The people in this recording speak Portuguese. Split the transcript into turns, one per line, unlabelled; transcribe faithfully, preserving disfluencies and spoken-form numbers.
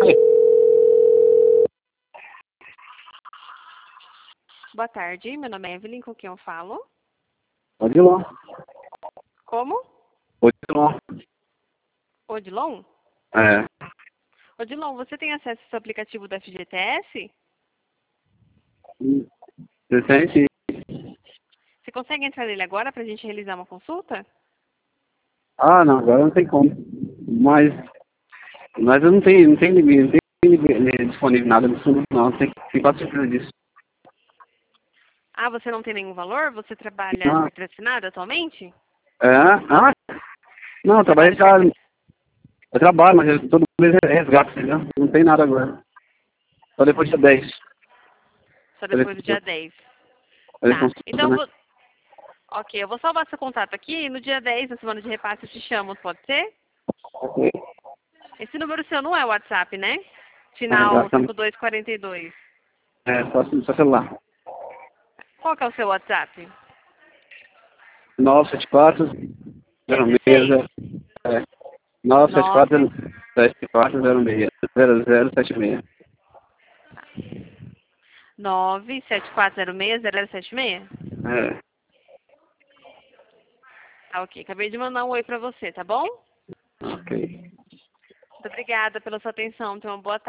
Boa tarde, meu nome é Evelyn, com quem eu falo?
Odilon.
Como?
Odilon.
Odilon?
É.
Odilon, você tem acesso ao aplicativo do F G T S?
Você sente?
Você consegue entrar nele agora para a gente realizar uma consulta?
Ah, não, agora não tem como. Mas, mas eu não tenho, não tenho limite, não tenho limite disponível nada disso, não. Tem que ficar surpresa disso.
Ah, você não tem nenhum valor? Você trabalha de
Ah,
carteira assinada atualmente?
é? Ah, não, eu trabalho
Trabalha
em
de
casa.
carteira...
Eu trabalho, mas eu, todo mês é resgato, entendeu? Não tem nada agora. Só depois do dia dez.
Só
Só
depois do dia
depois,
dez.
só
Tá.
depois,
Então, eu
né?
vou... Ok, eu vou salvar seu contato aqui e no dia dez, na semana de repasse, eu te chamo, pode ser?
Ok.
Esse número seu não é o WhatsApp, né?
É,
Final
exatamente.
cinco dois quatro dois.
É, só, só celular.
Qual que é o seu WhatsApp?
nove sete quatro
É
zero
dezesseis?
seis é, nove sete quatro
nove.
sete quatro zero seis zero zero sete seis.
nove sete quatro zero seis zero zero sete seis?
É,
Tá, ok. Acabei de mandar um oi pra você, tá bom?
ok.
Muito obrigada pela sua atenção. Tenha uma boa tarde.